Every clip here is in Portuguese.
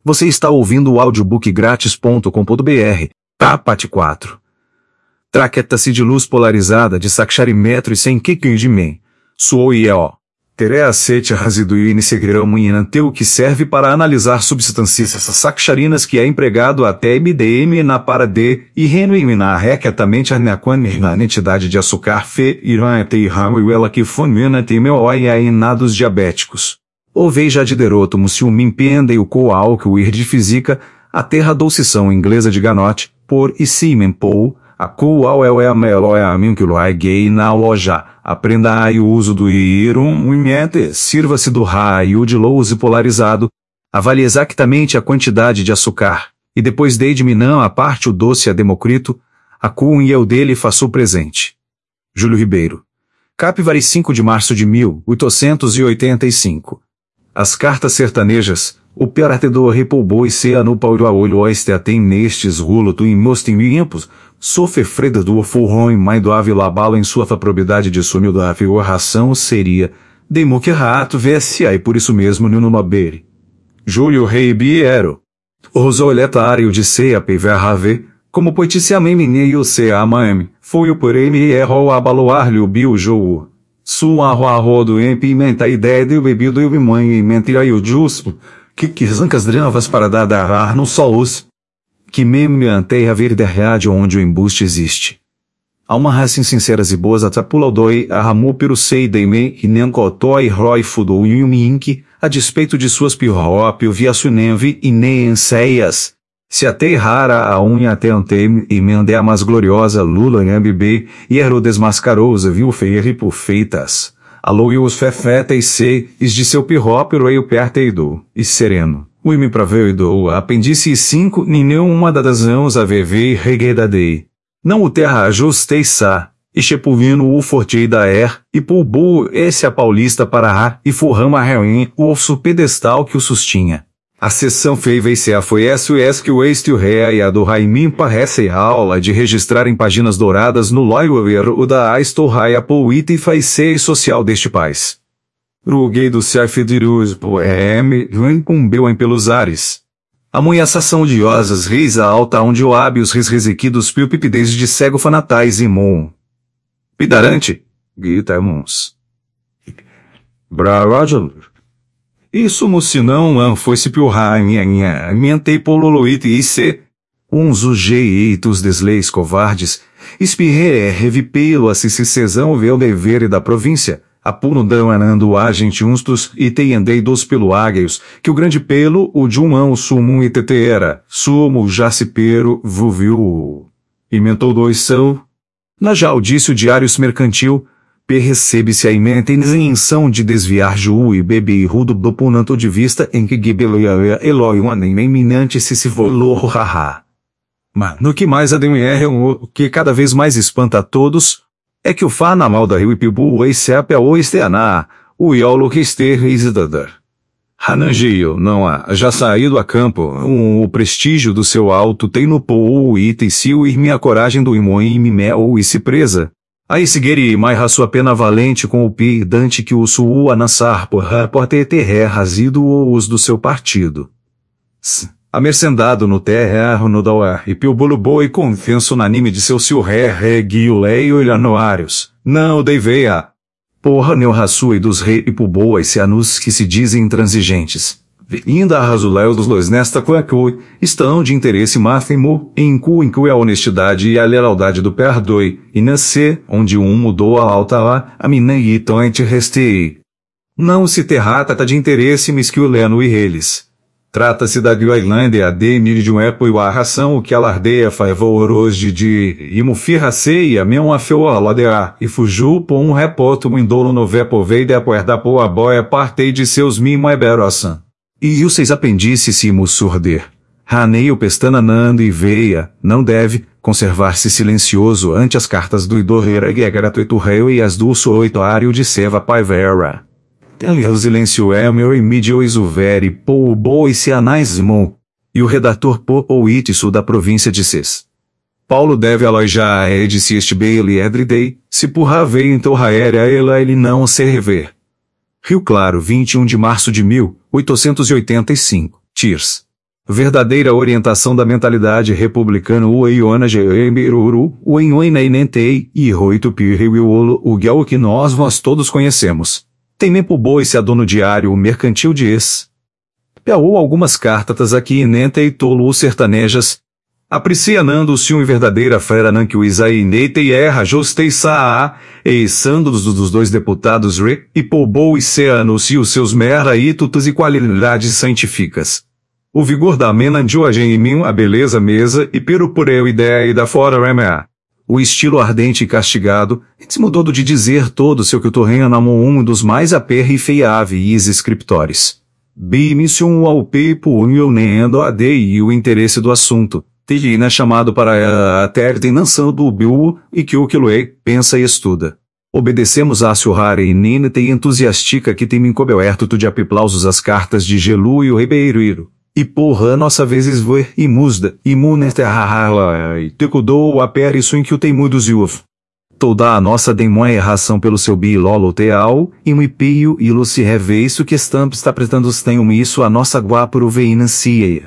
Você está ouvindo o audiobookgratis.com.br, Parte 4. Traqueta-se de luz polarizada de Saksharimetro e sem que de mim. Sou eu. Teré acete rasidu e seguirão o que serve para analisar substâncias saksharinas que é empregado até MDM na para D e reno na requetamente a entidade de açúcar fe irã te ramo e ela que fomina te meu e a inados diabéticos. Ou veja de deroto musium penda e o coal que o ir de física, a terra doucição inglesa de Ganot, por e Simen Paul, a coal é a melo é a mim que lo é gay na loja, aprenda aí o uso do irum imiente, sirva-se do raio de louze polarizado, avalie exatamente a quantidade de açúcar, e depois dei de minã a parte o doce a Democrito, a cum e eu dele faço presente. Júlio Ribeiro. Capivari 5 de março de 1885. As cartas sertanejas, o peratedor repulbou e se anupau a olho oeste tem nestes ruloto em mostem impos, sofrefreda do forrão em mai do avilabalo em sua probidade de sumiu da ração seria, demo que rato vesse aí por isso mesmo no nobere. Júlio Rei Biero. Rosoletario de ceia PVRV, como poetice a meme o se a mame, foi o por me erro abaloar-lhe o bio jou. Sua arrodo em pimenta ideia de bebido e mãe e mentira e o justo, que zancas dravas para dar no solos. Que meme antei a verde rádio onde o embuste existe. Há uma raça insinceras e boas atapula o doi a ramu peru sei deime e nem cotói roi fudou yumink, a despeito de suas pirrópio via sunenvi e nem enseias. Se atei rara a unha até anteme e mendea mais gloriosa lula nhambibê e ero desmascarosa viu feia por feitas. Alô e os fefeta e sei, is de seu pirrópio e o perteido, e sereno. O ime praveu e do apêndice 5 nem nenhuma das anos a vv e reguedadei. Não o terra ajustei sa, e chepuvino o fortei da e pulbu esse a paulista para a, e forrama realin o osso pedestal que o sustinha. A sessão feiveicea foi SOS que o este o rea e a do Raimim parece a aula de registrar em páginas douradas no loiwer o da Aistorraia pouita e faisei social deste país. Ruguei do Serfidirus poeme, incumbeu em pelos ares. Amunhaçação odiosas reis a alta onde o hábios resequidos pilpipidez de cego fanatais e mon. Pidarante, grita mons. Brarajal. Isso mucinão foi-se piorrar minha pololoite e se. Uns ujeitos desleis covardes, espirre revipelo a cessão veu dever da província. Apurundão anando agente unstos e teiandei dos pelo águeios, que o grande pelo, o de o sumum e teteera, sumo jacipero, vuviu. Inventou dois são. Na jaudice o diários mercantil, percebe-se a intenção de desviar Ju e bebê e rudo do punanto de vista em que gibeloia eloi um anem eminente se volou haha. Mas no que mais o que cada vez mais espanta a todos, é que o Fá na mal da Rio Ipibu o Eisepia o Esteaná, o Iolo que ester Isidadar. Hanangio, não há, já saído a campo, o prestígio do seu alto tem no pou o item se o irme a coragem do imoim mimel e se presa. Aí seguiri mais a sua pena valente com o piedante que o suú a nassar por ter razido os do seu partido. A mercendado no terra no dauá e pio bolo e confenso na anime de seu ré guiuleio e anuários. Não deveia. Porra neu raçua e dos rei e puboa se anus que se dizem intransigentes. Ainda a razuléu dos lois nesta coacui, estão de interesse máfimo, em cu a honestidade e a lealdade do perdoi, e nascer, onde um mudou a alta lá, a mina e tointe restei. Não se terrata de interesse misquioleno e eles. Trata-se da Groenlândia de de um epo e a ração o que alardeia favoroso de imufirracei a meu afeu a ladear, e fugiu por um repoto indolo no vepo veide a puerda poa boia partei de seus mimo eberosan. E o seis apêndices se surder. Ranei o pestananando e veia, não deve, conservar-se silencioso ante as cartas do idorreira e gratuito rei e as do soitoário de seva paivera. O silêncio é meu e mídio isuveri pou boi se anaismo. E o redator po ou itisu da província de Ces. Paulo deve alojar a edici este beili edridei, se porra veio então raérea ela ele não se rever. Rio Claro, 21 de março de 1885, Tirs. Verdadeira orientação da mentalidade republicana o Iona Geemberuru, o Enhoina Inentei, e Roitupiriwiolo, o Guel que nós todos conhecemos. Tem Tempo Boi se adono diário o mercantil diz. Peou algumas cartas aqui Inentei tolo sertanejas. Apreciando-se um verdadeira fera nanque o Isainete erra jostei saa, e sandos dos dois deputados Re, e Pobou e Seanos e os seus merraítutos e qualidades científicas. O vigor da menandioagem em mim, a beleza mesa, e pero por eu ideia e da fora rema. O estilo ardente e castigado, desmudou de dizer todo seu que o torrena namou um dos mais aperrifeiáveis escriptores. Bimission ao pepo unionendo a de e o interesse do assunto. Tigina chamado para a terdenação do Biu, e que o Quiloe pensa e estuda. Obedecemos a Silhare e Nina tem entusiastica que tem encoberto de aplausos as cartas de Gelu e o Ribeiro. E porra nossa vezes voe, e musda, e munesterrahala, e tecudou a pera isso em que o teimudos yuf. Toda a nossa demônia erração pelo seu bilolo teal, e um ipio e lo se reveiço que estampa está pretando tenham isso a nossa guapuro veinancia.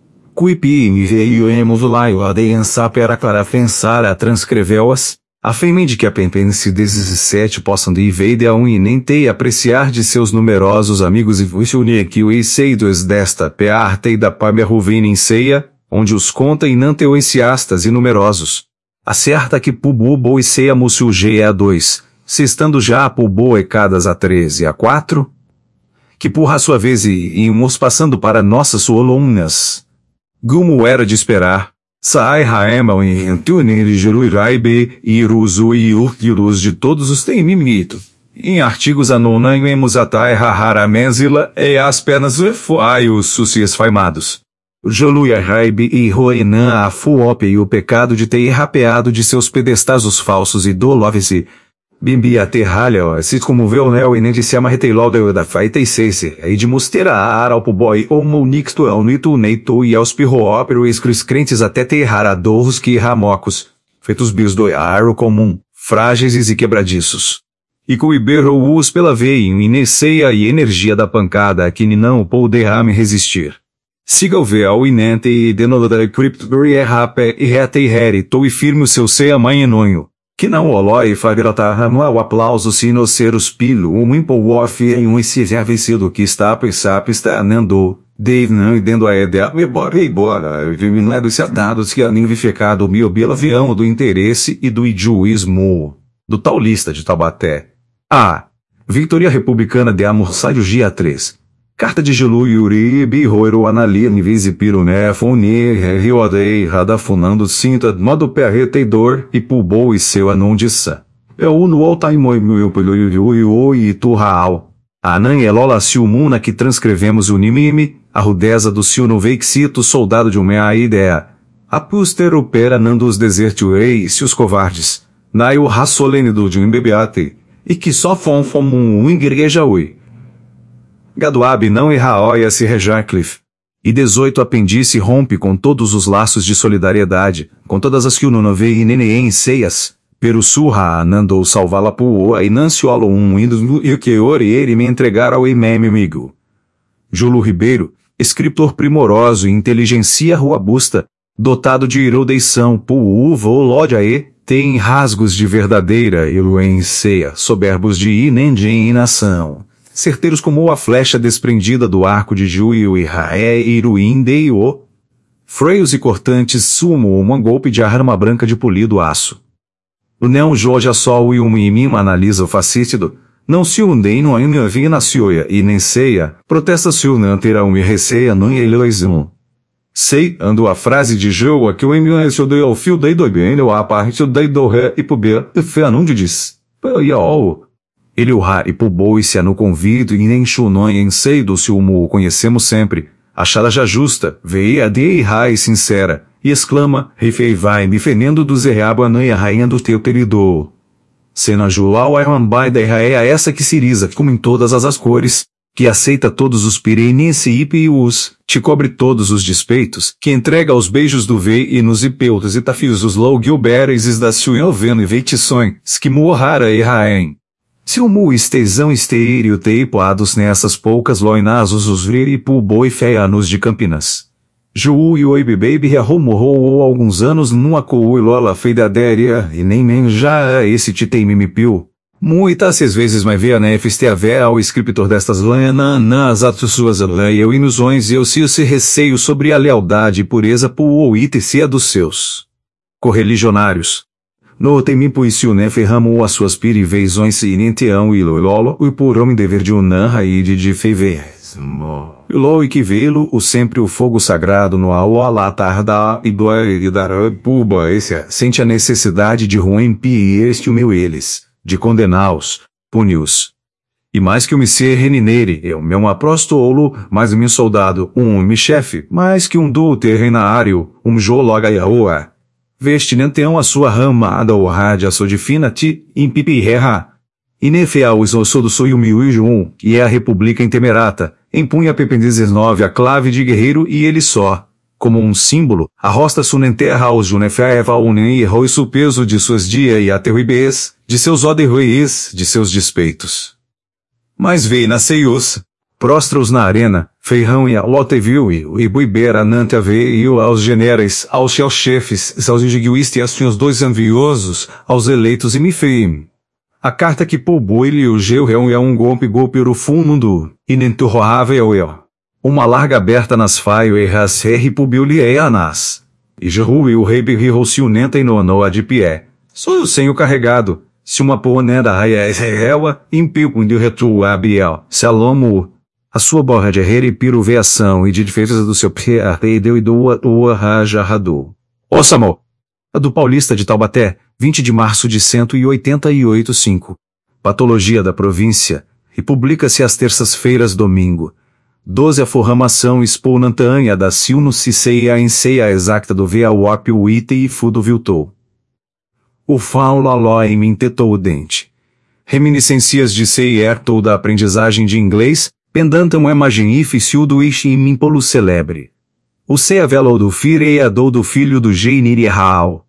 Cuipi me veio emos laio a deiança pera para pensar a transcreveu-as. A fêmea de que a penpense 17 possam de veide a um e nem tei apreciar de seus numerosos amigos e vos unir que o eidos desta pearte e da pamerruvina em ceia, onde os conta e não teu enciastas e numerosos. Acerta que pubu e ceia musu g a 2, se estando já a pubo ecadas a 3 e a 4, que por a sua vez e uns passando para nossas suolumnas. Gumo era de esperar. Sai Raema em Tunir Jeruiraibe, Iruzu e Urkirus de todos os tem mimito. Em artigos anonymos atai Rahara Menzila e as pernas uefoai os sucis faimados. Joluiraibe e Roenan a fuope e o pecado de ter rapeado de seus pedestais os falsos idolovesi. Bimbi a terralha se comoveu nel e nem de se amarreteilol da faita e seise, e de mustera a aralpo boy ou monixto ao nito neito e aos pirroópero e escris crentes até terrar adorros que ramocos, feitos bios do aro comum, frágeis e quebradiços. E coiberou-os pela veia e neceia e energia da pancada que não poderame resistir. Siga o veal inente e denoda criptbury e rape e reta e herito e firme o seu seia manhenonho. Que não olói fagrata no ao aplauso sino ser os pilo um impowof em um esse vencido que está pensap está anando, Dave não idendo a ideia embora, não é dos dados que a nivificado miobila avião do interesse e do ijuísmo, do taulista de Taubaté. A. Victoria Republicana de Amorçário Gia 3. Carta de Gelu Yuri Biroiro Analia Nivise Piruné Fone Riodei Radafunando Cinta Modo Perreteidor e Pulbou e seu Anundissa. É o no Altaimoi Mil e Turraal. Anan Elola Silmuna que transcrevemos o Nimime, a rudeza do Silno Veixito soldado de uma ideia. A Puster opera Nandos Desertuei e se os covardes. Naio Rassolenido de um Imbebeate. E que só fom um igrejaui. Gaduab não erraóia se rejarcliffe. E 18 apêndice rompe com todos os laços de solidariedade, com todas as que o nonove e neneen ceias, pero surra anandou salvala puoa e nanciolo indo e que ore ele me entregar ao amigo. Júlio Ribeiro, escritor primoroso e inteligencia robusta, dotado de erudição puuva ou lódia tem rasgos de verdadeira eloenceia, soberbos de inendignação. Certeiros como a flecha desprendida do arco de Juio e Raé e Iruindeio. Freios e cortantes sumo um golpe de arma branca de polido aço. O Neon Jorge Sol e o Mimim analisa o facítido, não se undem no ainda vina cioia e nem ceia, protesta se o não terá um receia não eloismo. Sei, ando a frase de Joa que o Emil se odeia ao fio daí do bem ou a parte daí do ré e pubê, e fe anunde diz. Paiao. Ele o ra e pubou e se no convido e nem chunon em sei do se o conhecemos sempre, achada já justa, veia de e ra e sincera, e exclama, refei vai me fenendo do zerrabo anã a rainha do teu teridor. Sena juau a rambai da raia essa que siriza como em todas as cores, que aceita todos os pirenense ipius, te cobre todos os despeitos, que entrega os beijos do vei e nos ipeutos e tafios os lougilberes da suioveno e veitições, que muorrara e raem. Se o mu estesão esteírio teipoados nessas poucas loinasos os vir e pulboi feanos de Campinas. Juu e oi baby morrou alguns anos numa coui lola feidadéria e nem já esse titei mimipiu. Muitas vezes mais vê na FSTAV ao escritor destas nas atos suas eu ilusões e eu se receio sobre a lealdade e pureza por ITC dos seus correligionários. No temipo e se o ferramo as suas piriveisões e nenteão e lolo e por homem dever de unanra e de feveismo. Lo e que vê-lo o sempre o fogo sagrado no ala tarda e do e dar puba esse sente a necessidade de ruim pi este o meu eles, de condená-os, puni-os. E mais que o me reninere, eu meu apróstolo, mais meu soldado, me chefe, mais que do terrenário, jologa iaoa. Vestinenteão a sua ramada ou rádia so defina ti, impipirra. E nefeal sou do soiumiujum, e é a república intemerata, empunha pependizes 9 a clave de guerreiro e ele só, como um símbolo, arrosta sunenterra aos junefeava unem e roiço o peso de suas dia e aterribes, de seus oderrois, de seus despeitos. Mas veio nasceios, prostra-os na arena, feirrão e a loteviu e buibera nante veio aos generais, aos chefes, aos indiguistas e aos dois enviosos, aos eleitos e me feim. A carta que poubou ele o geu é um golpe o fundo, e nenturroável eu. Uma larga aberta nas faio e rasserri pubiu-lhe anas. E Jeru e o rei berrirou-se o nenta e noa de pé. Sou o senho carregado, se uma ponenda raia rewa, impiu de retu abiel, salomo. A sua borra de herreiro veação e de defesa do seu pé e deu e doa raja radu. Ósamo! A do Paulista de Taubaté, 20 de março de 188-5. Patologia da província, e publica-se às terças-feiras domingo. 12 a forramação exponantanha da silno ciceia em ceia exacta do VAUAP o ite e fudo viltou. O faula ló em mim tetou o dente. Reminiscências de Seiertou da aprendizagem de inglês, pendantam imagem do ishi em mim polo celebre. O ceavelou do fire e adou do filho do Geiniri Raal.